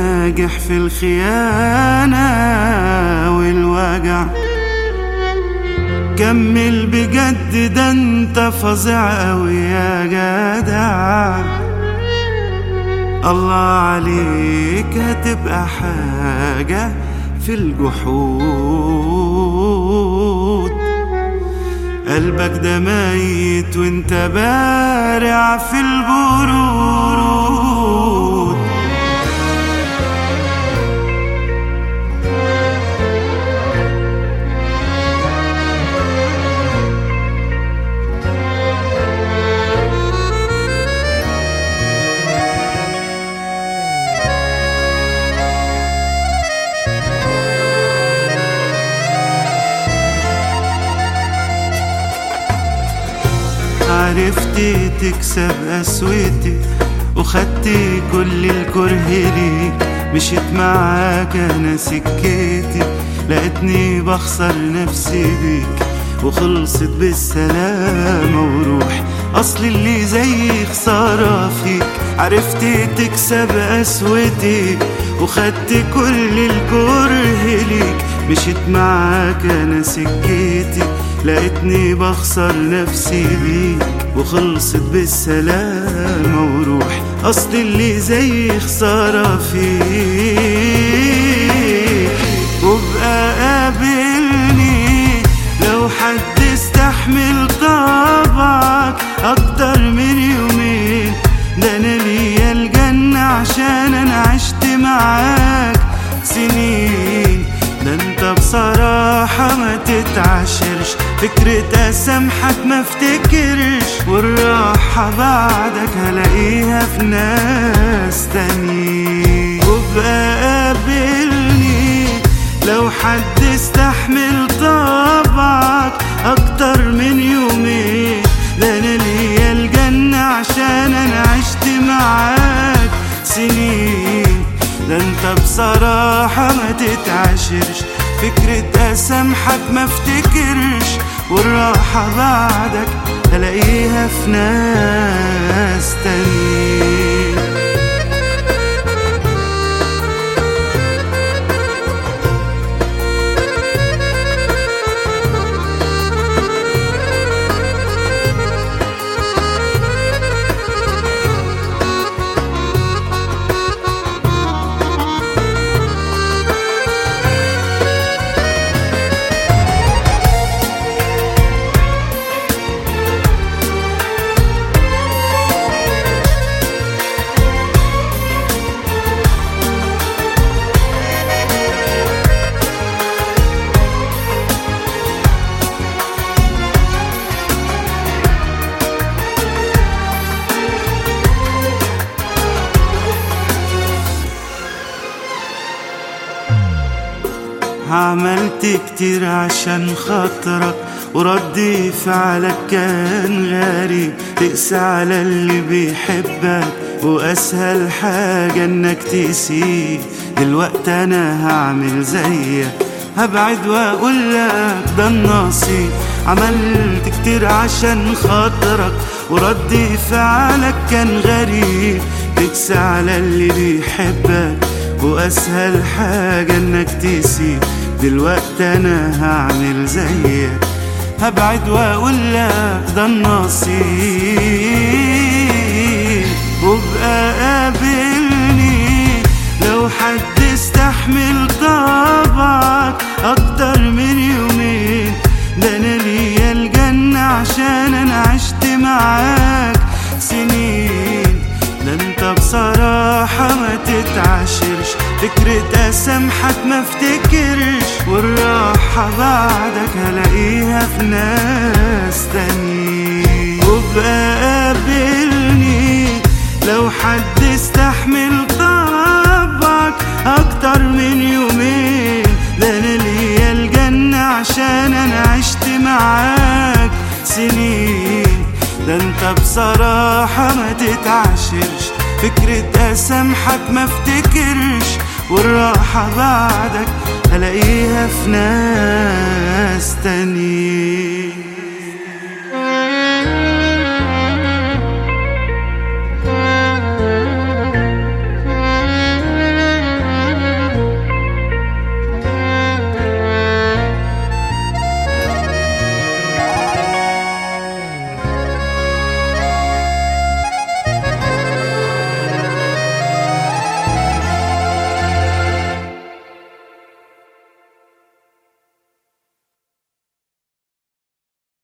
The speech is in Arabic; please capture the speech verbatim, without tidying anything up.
ناجح في الخيانة والوجع. كمل بجد، ده انت فظيع اوي يا جدع. الله عليك هتبقى حاجة في الجحود. قلبك ده ميت وانت بارع في البرود. عرفت تكسب قسوتي وخدت كل الكره ليك. مشيت معاك انا سكتي، لقيتني بخسر نفسي بيك وخلصت بالسلامة وروح. اصل اللي زي خسارة فيك. عرفت تكسب قسوتي وخدت كل الكره ليك. مشيت معاك انا سكتي، لقيتني بخسر نفسي بيك وخلصت بالسلامة وروح. أصل اللي زي خسارة فيك. وابقى قابلني لو حد استحمل طبعك أكتر من يومين. ده أنا ليا الجنة عشان أنا عشت معاك سنين. ده انت بصراحة ما تتعاشرش، فكرة اسامحك ما افتكرش، والراحة بعدك هلاقيها في ناس تانيين. وابقى قابلني لو حد استحمل طبعك اكتر من يومين. ده انا ليا الجنة عشان انا عشت معاك سنين. ده انت بصراحة ما تتعاشرش، فكرة اسامحك ما افتكرش، والراحة بعدك هلاقيها في ناس تانيين. عملت كتير عشان خاطرك ورد فعلك كان غريب. تقسى على اللي بيحبك واسهل حاجة انك تسيب. دلوقتي انا هعمل زيك، هبعد واقولك ده النصيب. عملت كتير عشان خاطرك ورد فعلك كان غريب. تقسى على اللي بيحبك واسهل حاجة انك تسيب. دلوقتي انا هعمل زيك، هبعد واقولك ده النصيب. وابقى قابلني لو حد استحمل طبعك اكتر من يومين. ده انا ليا الجنة عشان انا عشت معاك سنين. ده انت بصراحة ما تتعاشرش، فكرة اسامحك ما افتكرش، والراحة بعدك هلاقيها في ناس تانيين. وابقى قابلني لو حد استحمل طبعك اكتر من يومين. ده انا ليا الجنة عشان انا عشت معاك سنين. ده انت بصراحة ما تتعاشرش، فكرة اسامحك ما افتكرش، والراحة بعدك هلاقيها في ناس تانيين.